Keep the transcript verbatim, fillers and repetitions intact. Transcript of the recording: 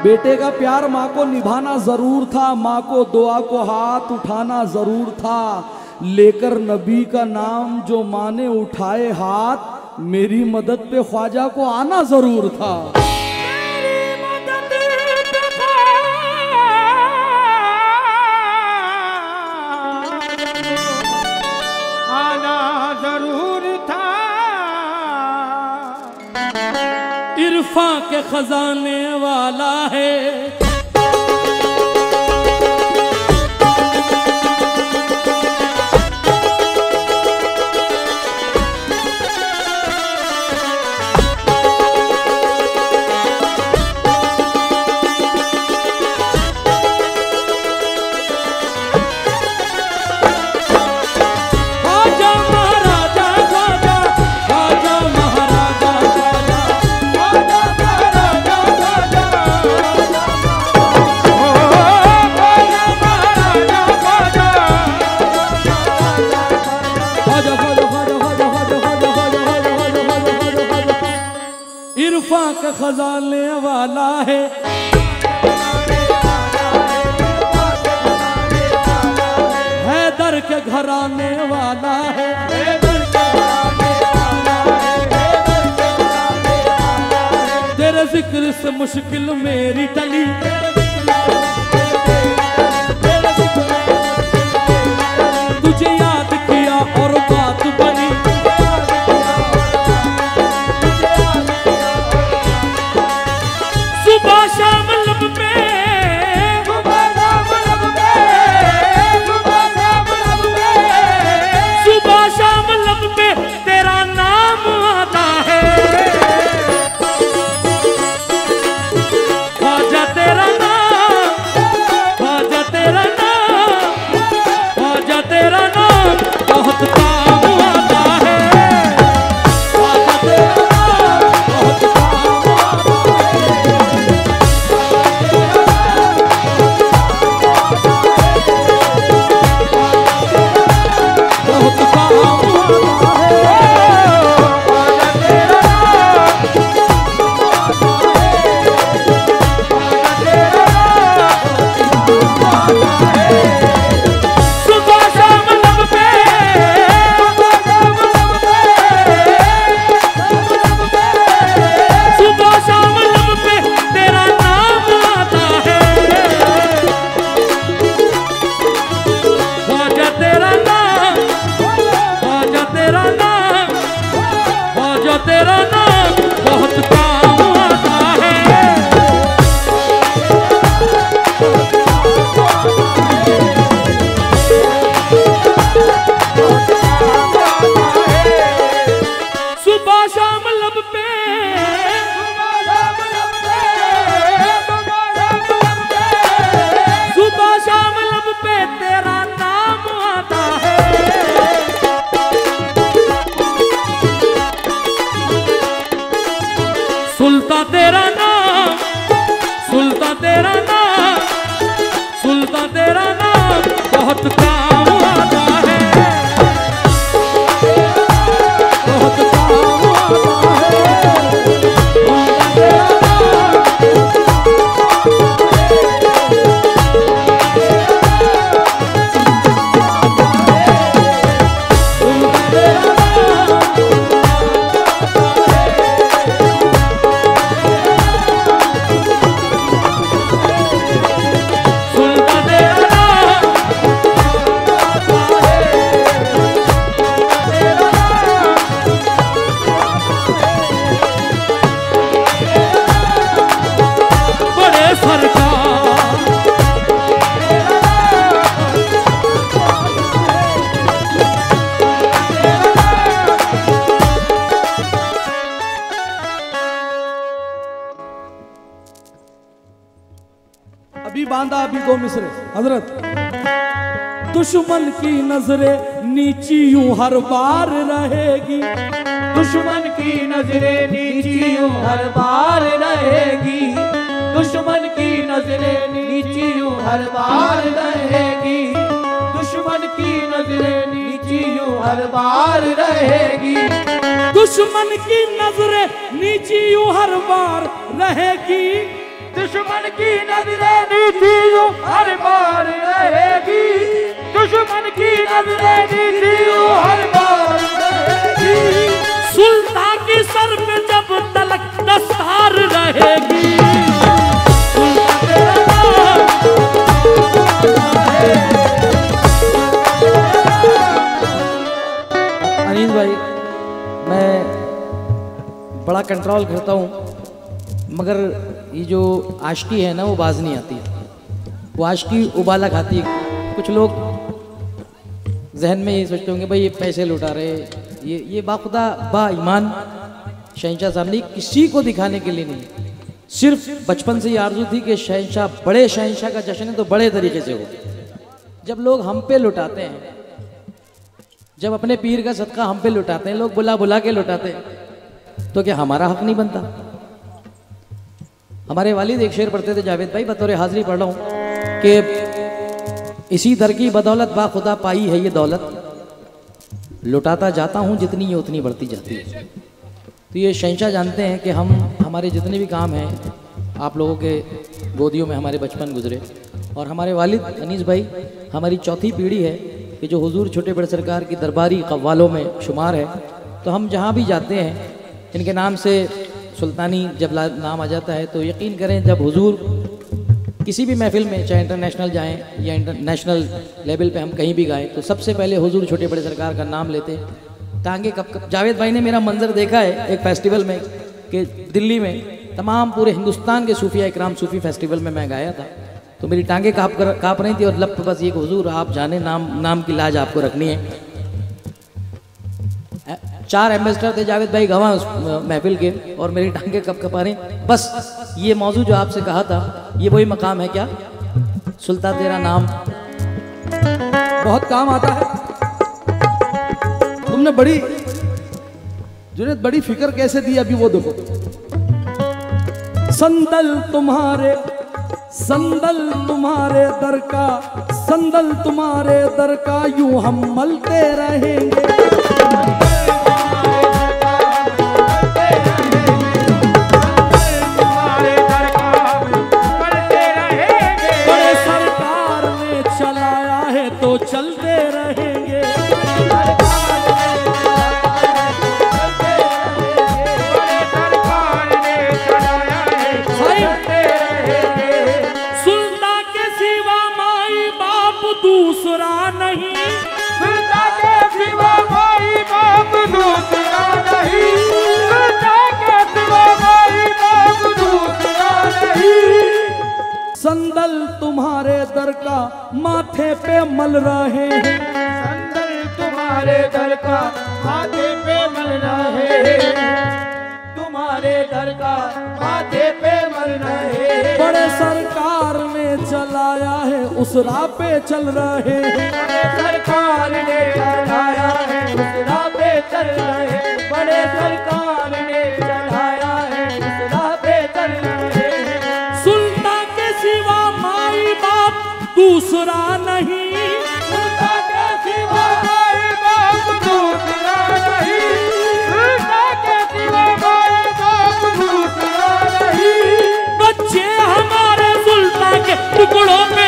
बेटे का प्यार माँ को निभाना जरूर था, माँ को दुआ को हाथ उठाना जरूर था, लेकर नबी का नाम जो माँ ने उठाए हाथ, मेरी मदद पे ख्वाजा को आना जरूर था। इरफा के खजाने वाला है, इरफा के खजाने वाला है, हैदर के घराने वाला है, तेरे जिक्र से मुश्किल मेरी टली, तुझे याद किया और बात बनी, सुबह शाम लब पे, सुबह शाम लब पे तेरा नाम आता है, ख्वाजा तेरा नाम, ख्वाजा तेरा नाम, ख्वाजा तेरा नाम बहुत काम आता है, ख्वाजा तेरा नाम बहुत काम आता है। तेरा नाम बहुत काम आता है, सुबह शाम लब पे, सुबह शाम लब पे तेरा नाम आता है, सुल्तान तेरा नाम, सुल्तान तेरा नाम, सुल्तान तेरा नाम बहुत काम आता है, बहुत काम आता है, अभी बांधा अभी दो मिसरे। हजरत, दुश्मन की नजरें नीची यूं हर बार रहेगी, दुश्मन की नजरें नीची यूं हर बार रहेगी, दुश्मन की नजरें नीची यूं हर बार रहेगी, दुश्मन की नजरें नीची यूं हर बार रहेगी, दुश्मन की नजरें नीची यूं हर बार रहेगी, दुश्मन की नजरें नीची यूं हर बार रहेगी, दुश्मन की नजरें नीची यूं हर बार रहेगी। सुल्तान की सर पे जब तलक दस्तार रहेगी, सुल्तान तेरा नाम। अनीस भाई, मैं बड़ा कंट्रोल करता हूँ, मगर ये जो आशिकी है ना वो बाज नहीं आती, वो आशिकी उबाला खाती है। कुछ लोग जहन में ये सोचते होंगे भाई ये पैसे लुटा रहे, ये ये बाखुदा बा ईमान शहंशाह साहब ने किसी को दिखाने के लिए नहीं, सिर्फ बचपन से ये आरजू थी कि शहंशाह, बड़े शहंशाह का जश्न है तो बड़े तरीके से हो। जब लोग हम पे लुटाते हैं, जब अपने पीर का सदका हम पे लुटाते हैं, लोग बुला बुला के लुटाते हैं, तो क्या हमारा हक नहीं बनता? हमारे वालिद एक शेर पढ़ते थे जावेद भाई, बतौर हाजिरी पढ़ रहा हूँ कि इसी दर की बदौलत बा खुदा पाई है ये दौलत, लुटाता जाता हूँ जितनी ये उतनी बढ़ती जाती है। तो ये शहंशाह जानते हैं कि हम, हमारे जितने भी काम हैं, आप लोगों के गोदियों में हमारे बचपन गुजरे, और हमारे वालिद अनीस भाई हमारी चौथी पीढ़ी है कि जो हुजूर छोटे बड़े सरकार की दरबारी कव्वालों में शुमार है। तो हम जहाँ भी जाते हैं इनके नाम से सुल्तानी जब नाम आ जाता है तो यकीन करें, जब हुजूर किसी भी महफिल में, चाहे इंटरनेशनल जाएं या इंटरनेशनल लेवल पे हम कहीं भी गाएं, तो सबसे पहले हुजूर छोटे बड़े सरकार का नाम लेते। टांगे कब कब जावेद भाई ने मेरा मंजर देखा है एक फेस्टिवल में कि दिल्ली में तमाम पूरे हिंदुस्तान के सूफिया इकराम सूफी फेस्टिवल में मैं गाया था, तो मेरी टांगे काँप कर काँप रही थी और लब पे बस ये हुजूर आप जाने, नाम नाम की लाज आपको रखनी है। चार एम्बेसडर थे जावेद भाई गवाह उस महफिल के, और मेरी टांगे कब कपा रही। बस ये मौजू जो आपसे कहा था, ये वही मकाम है क्या, सुल्तान तेरा नाम बहुत काम आता है। तुमने बड़ी जुनैद बड़ी फिक्र कैसे दी अभी वो देखो। संदल तुम्हारे संदल तुम्हारे दर का, संदल तुम्हारे दर का यूं हम मलते रहेंगे, बड़े सरकार ने चलाया है तो चलते रहेंगे, सुल्तान के सिवा माई बाप दूसरा नहीं, सुल्तान के सिवा माई बाप दूसरा नहीं, सुल्तान के सिवा माई बाप दूसरा नहीं। संदल तुम्हारे दर का माथे पे मल रहे हैं, संदल तुम्हारे दर का माथे पे मल रहे, तुम्हारे दर का माथे पे मल रहे, बड़े सरकार ने चलाया है उस राह पे चल रहे हैं, बड़े सरकार ने चलाया है उस राह पे चल रहे, बड़े सरकार ने चलाया है उस राह पे चल रहे। सुल्तान के सिवा माई बाप दूसरा नहीं, सुल्तान के सिवा माई बाप दूसरा नहीं, सुल्तान के सिवा माई बाप दूसरा नहीं। बच्चे हमारे सुल्तान के टुकड़ों पे